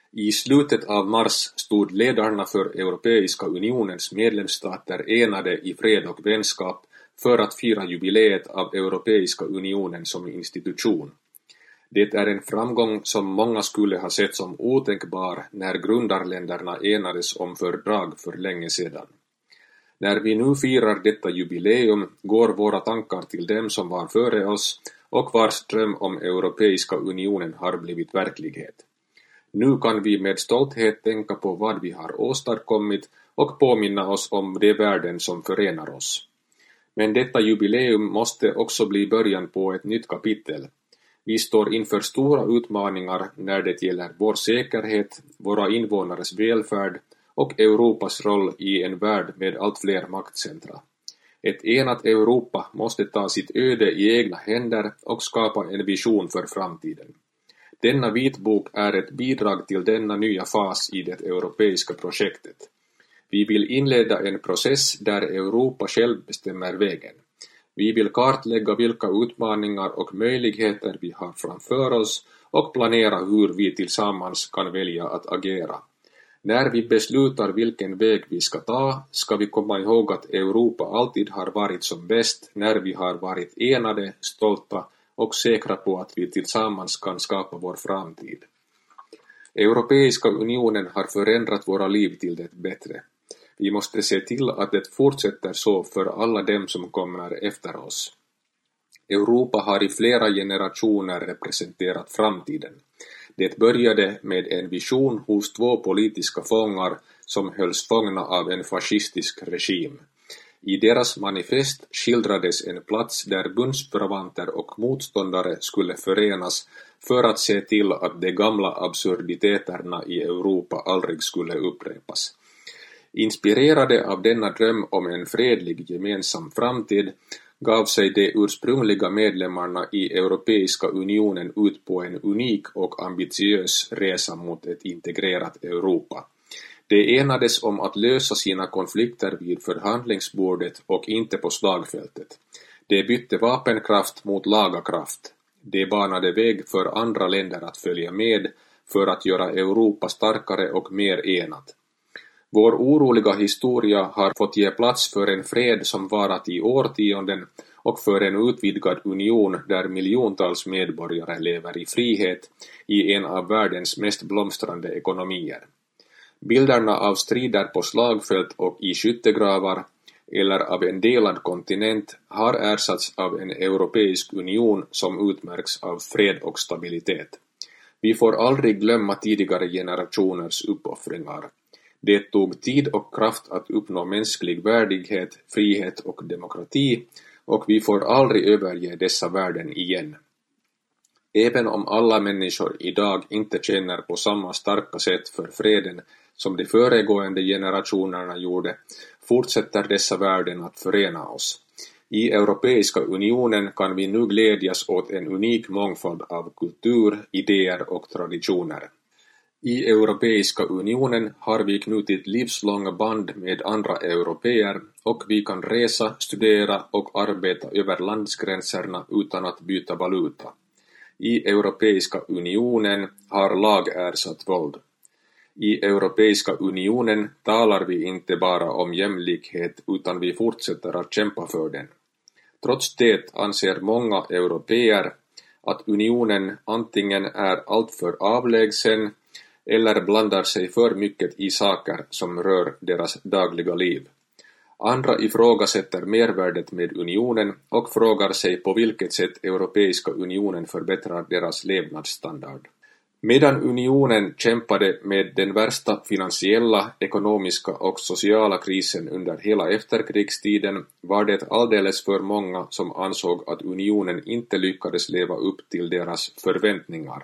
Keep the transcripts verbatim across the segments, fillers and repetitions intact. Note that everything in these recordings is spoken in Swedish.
I slutet av mars stod ledarna för Europeiska unionens medlemsstater enade i fred och vänskap för att fira jubileet av Europeiska unionen som institution. Det är en framgång som många skulle ha sett som otänkbar när grundarländerna enades om fördrag för länge sedan. När vi nu firar detta jubileum går våra tankar till dem som var före oss och vars dröm om Europeiska unionen har blivit verklighet. Nu kan vi med stolthet tänka på vad vi har åstadkommit och påminna oss om de värden som förenar oss. Men detta jubileum måste också bli början på ett nytt kapitel. Vi står inför stora utmaningar när det gäller vår säkerhet, våra invånares välfärd och Europas roll i en värld med allt fler maktcentra. Ett enat Europa måste ta sitt öde i egna händer och skapa en vision för framtiden. Denna vitbok är ett bidrag till denna nya fas i det europeiska projektet. Vi vill inleda en process där Europa själv bestämmer vägen. Vi vill kartlägga vilka utmaningar och möjligheter vi har framför oss och planera hur vi tillsammans kan välja att agera. När vi beslutar vilken väg vi ska ta ska vi komma ihåg att Europa alltid har varit som bäst när vi har varit enade, stolta och säkra på att vi tillsammans kan skapa vår framtid. Europeiska unionen har förändrat våra liv till det bättre. Vi måste se till att det fortsätter så för alla dem som kommer efter oss. Europa har i flera generationer representerat framtiden. Det började med en vision hos två politiska fångar som hölls fångna av en fascistisk regim. I deras manifest skildrades en plats där bundsförvanter och motståndare skulle förenas för att se till att de gamla absurditeterna i Europa aldrig skulle upprepas. Inspirerade av denna dröm om en fredlig gemensam framtid gav sig de ursprungliga medlemmarna i Europeiska unionen ut på en unik och ambitiös resa mot ett integrerat Europa. De enades om att lösa sina konflikter vid förhandlingsbordet och inte på slagfältet. De bytte vapenkraft mot lagarkraft. De banade väg för andra länder att följa med för att göra Europa starkare och mer enat. Vår oroliga historia har fått ge plats för en fred som varat i årtionden och för en utvidgad union där miljontals medborgare lever i frihet i en av världens mest blomstrande ekonomier. Bilderna av strider på slagfält och i skyttegravar eller av en delad kontinent har ersatts av en europeisk union som utmärks av fred och stabilitet. Vi får aldrig glömma tidigare generationers uppoffringar. Det tog tid och kraft att uppnå mänsklig värdighet, frihet och demokrati, och vi får aldrig överge dessa värden igen. Även om alla människor idag inte känner på samma starka sätt för freden som de föregående generationerna gjorde, fortsätter dessa värden att förena oss. I Europeiska unionen kan vi nu glädjas åt en unik mångfald av kultur, idéer och traditioner. I Europeiska unionen har vi knutit livslånga band med andra européer och vi kan resa, studera och arbeta över landsgränserna utan att byta valuta. I Europeiska unionen har lag ersatt våld. I Europeiska unionen talar vi inte bara om jämlikhet utan vi fortsätter att kämpa för den. Trots det anser många européer att unionen antingen är alltför avlägsen eller blandar sig för mycket i saker som rör deras dagliga liv. Andra ifrågasätter mervärdet med unionen och frågar sig på vilket sätt Europeiska unionen förbättrar deras levnadsstandard. Medan unionen kämpade med den värsta finansiella, ekonomiska och sociala krisen under hela efterkrigstiden var det alldeles för många som ansåg att unionen inte lyckades leva upp till deras förväntningar.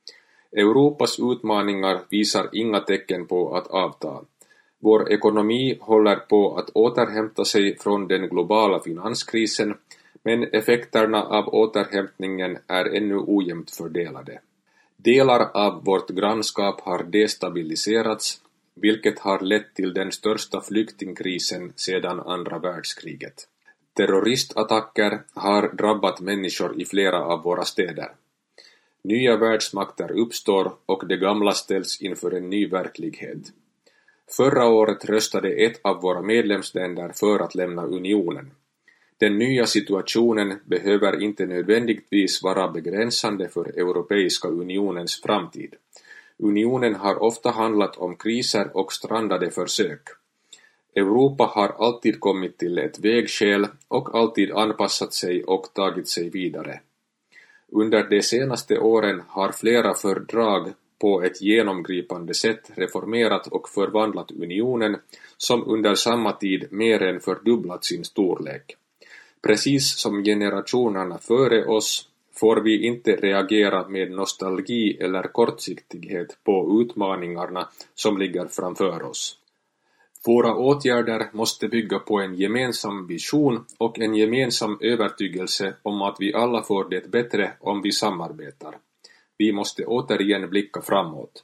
Europas utmaningar visar inga tecken på att avta. Vår ekonomi håller på att återhämta sig från den globala finanskrisen, men effekterna av återhämtningen är ännu ojämnt fördelade. Delar av vårt grannskap har destabiliserats, vilket har lett till den största flyktingkrisen sedan andra världskriget. Terroristattacker har drabbat människor i flera av våra städer. Nya världsmakter uppstår och det gamla ställs inför en ny verklighet. Förra året röstade ett av våra medlemsländer för att lämna unionen. Den nya situationen behöver inte nödvändigtvis vara begränsande för Europeiska unionens framtid. Unionen har ofta handlat om kriser och strandade försök. Europa har alltid kommit till ett vägskäl och alltid anpassat sig och tagit sig vidare. Under de senaste åren har flera fördrag på ett genomgripande sätt reformerat och förvandlat unionen, som under samma tid mer än fördubblat sin storlek. Precis som generationerna före oss får vi inte reagera med nostalgi eller kortsiktighet på utmaningarna som ligger framför oss. Våra åtgärder måste bygga på en gemensam vision och en gemensam övertygelse om att vi alla får det bättre om vi samarbetar. Vi måste återigen blicka framåt.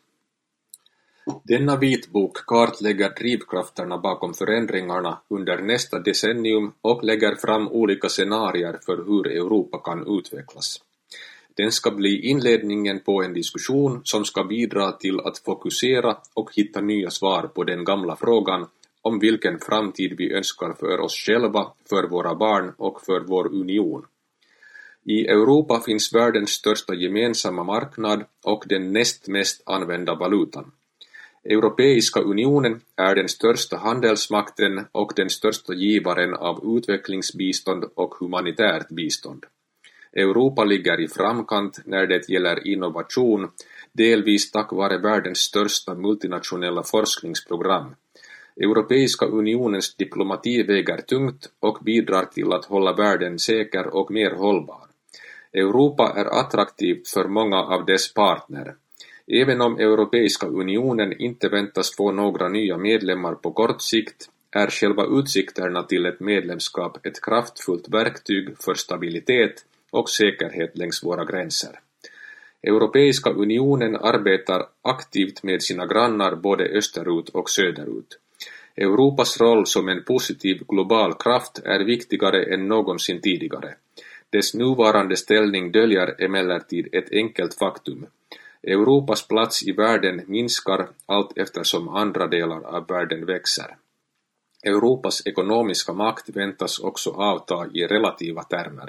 Denna vitbok kartlägger drivkrafterna bakom förändringarna under nästa decennium och lägger fram olika scenarier för hur Europa kan utvecklas. Den ska bli inledningen på en diskussion som ska bidra till att fokusera och hitta nya svar på den gamla frågan om vilken framtid vi önskar för oss själva, för våra barn och för vår union. I Europa finns världens största gemensamma marknad och den näst mest använda valutan. Europeiska unionen är den största handelsmakten och den största givaren av utvecklingsbistånd och humanitärt bistånd. Europa ligger i framkant när det gäller innovation, delvis tack vare världens största multinationella forskningsprogram. Europeiska unionens diplomati väger tungt och bidrar till att hålla världen säker och mer hållbar. Europa är attraktivt för många av dess partner. Även om Europeiska unionen inte väntas få några nya medlemmar på kort sikt, är själva utsikterna till ett medlemskap ett kraftfullt verktyg för stabilitet och säkerhet längs våra gränser. Europeiska unionen arbetar aktivt med sina grannar både österut och söderut. Europas roll som en positiv global kraft är viktigare än någonsin tidigare. Dess nuvarande ställning döljer emellertid ett enkelt faktum. Europas plats i världen minskar allt eftersom andra delar av världen växer. Europas ekonomiska makt väntas också avta i relativa termer.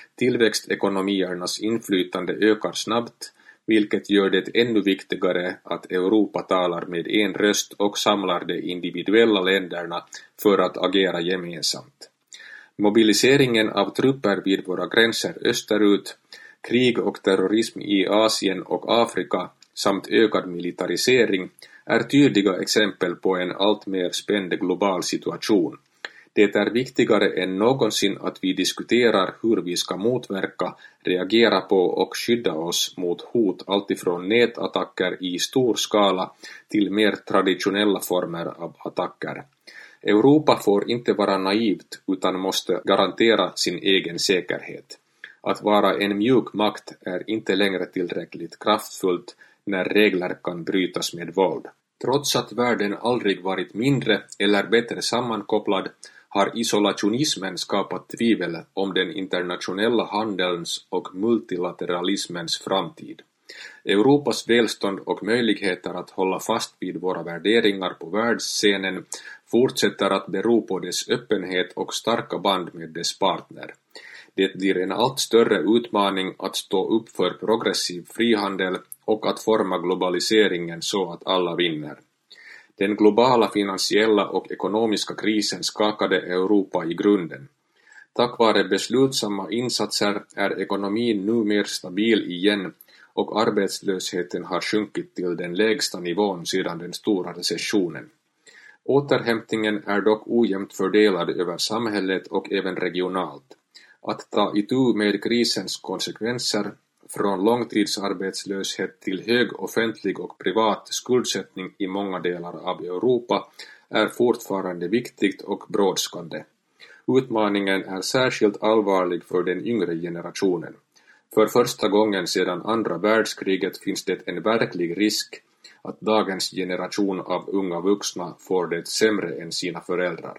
Tillväxtekonomiernas inflytande ökar snabbt, vilket gör det ännu viktigare att Europa talar med en röst och samlar de individuella länderna för att agera gemensamt. Mobiliseringen av trupper vid våra gränser österut, krig och terrorism i Asien och Afrika samt ökad militarisering är tydliga exempel på en allt mer spänd global situation. Det är viktigare än någonsin att vi diskuterar hur vi ska motverka, reagera på och skydda oss mot hot alltifrån nätattacker i stor skala till mer traditionella former av attacker. Europa får inte vara naivt utan måste garantera sin egen säkerhet. Att vara en mjuk makt är inte längre tillräckligt kraftfullt när regler kan brytas med våld. Trots att världen aldrig varit mindre eller bättre sammankopplad har isolationismen skapat tvivel om den internationella handelns och multilateralismens framtid. Europas välstånd och möjligheter att hålla fast vid våra värderingar på världsscenen fortsätter att bero på dess öppenhet och starka band med dess partner. Det blir en allt större utmaning att stå upp för progressiv frihandel och att forma globaliseringen så att alla vinner. Den globala finansiella och ekonomiska krisen skakade Europa i grunden. Tack vare beslutsamma insatser är ekonomin nu mer stabil igen och arbetslösheten har sjunkit till den lägsta nivån sedan den stora recessionen. Återhämtningen är dock ojämnt fördelad över samhället och även regionalt. Att ta itu med krisens konsekvenser från långtidsarbetslöshet till hög offentlig och privat skuldsättning i många delar av Europa är fortfarande viktigt och brådskande. Utmaningen är särskilt allvarlig för den yngre generationen. För första gången sedan andra världskriget finns det en verklig risk att dagens generation av unga vuxna får det sämre än sina föräldrar.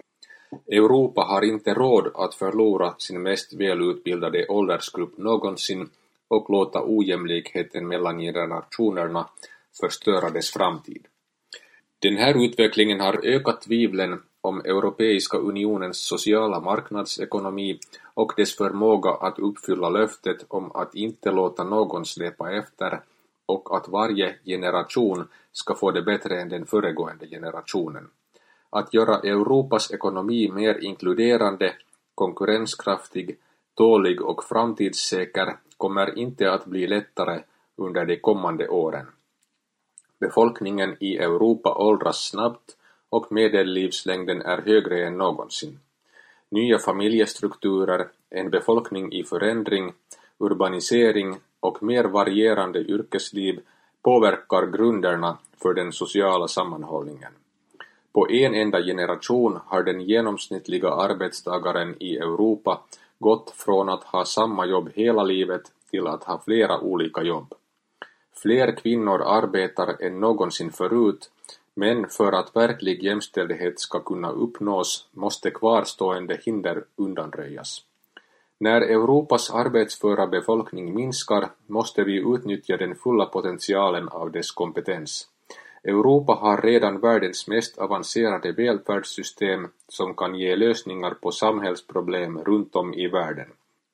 Europa har inte råd att förlora sin mest välutbildade åldersgrupp någonsin och låta ojämlikheten mellan generationerna förstöra dess framtid. Den här utvecklingen har ökat tvivlen om Europeiska unionens sociala marknadsekonomi och dess förmåga att uppfylla löftet om att inte låta någon släpa efter och att varje generation ska få det bättre än den föregående generationen. Att göra Europas ekonomi mer inkluderande, konkurrenskraftig, tålig och framtidssäker kommer inte att bli lättare under de kommande åren. Befolkningen i Europa åldras snabbt och medellivslängden är högre än någonsin. Nya familjestrukturer, en befolkning i förändring, urbanisering och mer varierande yrkesliv påverkar grunderna för den sociala sammanhållningen. På en enda generation har den genomsnittliga arbetstagaren i Europa gått från att ha samma jobb hela livet till att ha flera olika jobb. Fler kvinnor arbetar än någonsin förut, men för att verklig jämställdhet ska kunna uppnås måste kvarstående hinder undanröjas. När Europas arbetsföra befolkning minskar måste vi utnyttja den fulla potentialen av dess kompetens. Europa har redan världens mest avancerade välfärdssystem som kan ge lösningar på samhällsproblem runt om i världen.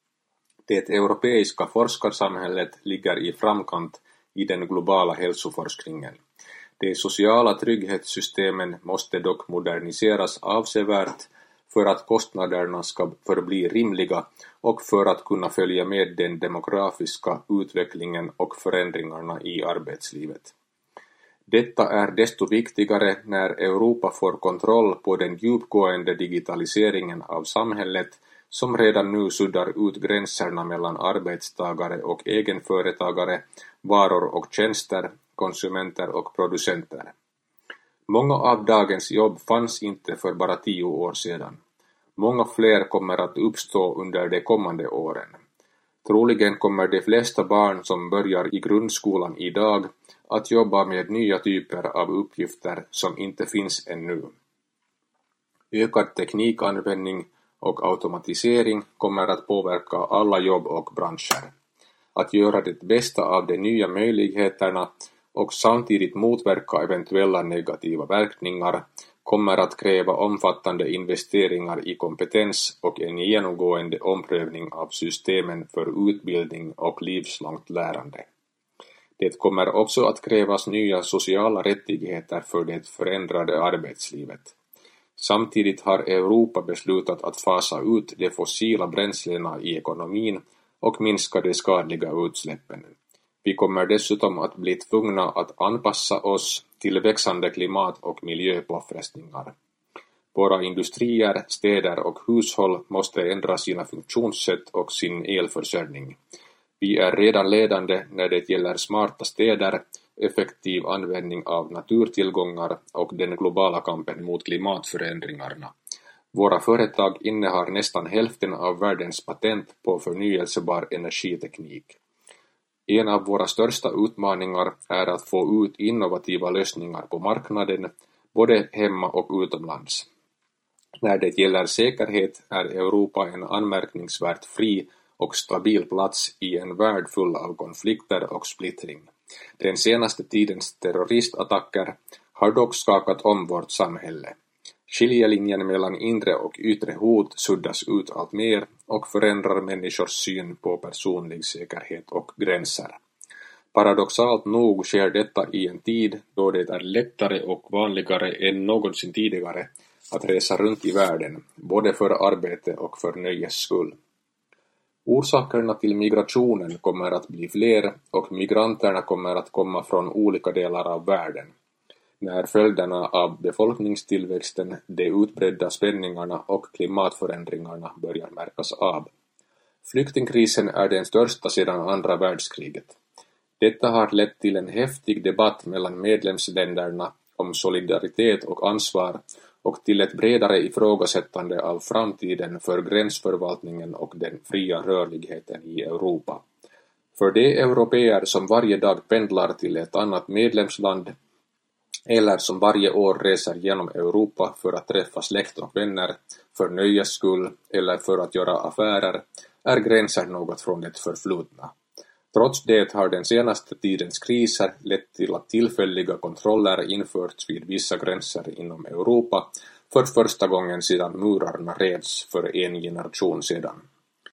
Det europeiska forskarsamhället ligger i framkant i den globala hälsoforskningen. De sociala trygghetssystemen måste dock moderniseras avsevärt för att kostnaderna ska förbli rimliga och för att kunna följa med den demografiska utvecklingen och förändringarna i arbetslivet. Detta är desto viktigare när Europa får kontroll på den djupgående digitaliseringen av samhället som redan nu suddar ut gränserna mellan arbetstagare och egenföretagare, varor och tjänster, konsumenter och producenter. Många av dagens jobb fanns inte för bara tio år sedan. Många fler kommer att uppstå under de kommande åren. Troligen kommer de flesta barn som börjar i grundskolan idag att jobba med nya typer av uppgifter som inte finns ännu. Ökad teknikanvändning och automatisering kommer att påverka alla jobb och branscher. Att göra det bästa av de nya möjligheterna och samtidigt motverka eventuella negativa verkningar kommer att kräva omfattande investeringar i kompetens och en genomgående omprövning av systemen för utbildning och livslångt lärande. Det kommer också att krävas nya sociala rättigheter för det förändrade arbetslivet. Samtidigt har Europa beslutat att fasa ut de fossila bränslena i ekonomin och minska de skadliga utsläppen. Vi kommer dessutom att bli tvungna att anpassa oss till växande klimat- och miljöpåfrestningar. Våra industrier, städer och hushåll måste ändra sina funktionssätt och sin elförsörjning. Vi är redan ledande när det gäller smarta städer, effektiv användning av naturtillgångar och den globala kampen mot klimatförändringarna. Våra företag innehar nästan hälften av världens patent på förnyelsebar energiteknik. En av våra största utmaningar är att få ut innovativa lösningar på marknaden, både hemma och utomlands. När det gäller säkerhet är Europa en anmärkningsvärt fri och stabil plats i en värld full av konflikter och splittring. Den senaste tidens terroristattacker har dock skakat om vårt samhälle. Skiljelinjen mellan inre och yttre hot suddas ut allt mer och förändrar människors syn på personlig säkerhet och gränser. Paradoxalt nog sker detta i en tid då det är lättare och vanligare än någonsin tidigare att resa runt i världen, både för arbete och för nöjes skull. Orsakerna till migrationen kommer att bli fler och migranterna kommer att komma från olika delar av världen. När följderna av befolkningstillväxten, de utbredda spänningarna och klimatförändringarna börjar märkas av. Flyktingkrisen är den största sedan andra världskriget. Detta har lett till en häftig debatt mellan medlemsländerna om solidaritet och ansvar och till ett bredare ifrågasättande av framtiden för gränsförvaltningen och den fria rörligheten i Europa. För de européer som varje dag pendlar till ett annat medlemsland eller som varje år reser genom Europa för att träffa släkt och vänner, för nöjes skull eller för att göra affärer, är gränser något från det förflutna. Trots det har den senaste tidens kriser lett till att tillfälliga kontroller införts vid vissa gränser inom Europa för första gången sedan murarna revs för en generation sedan.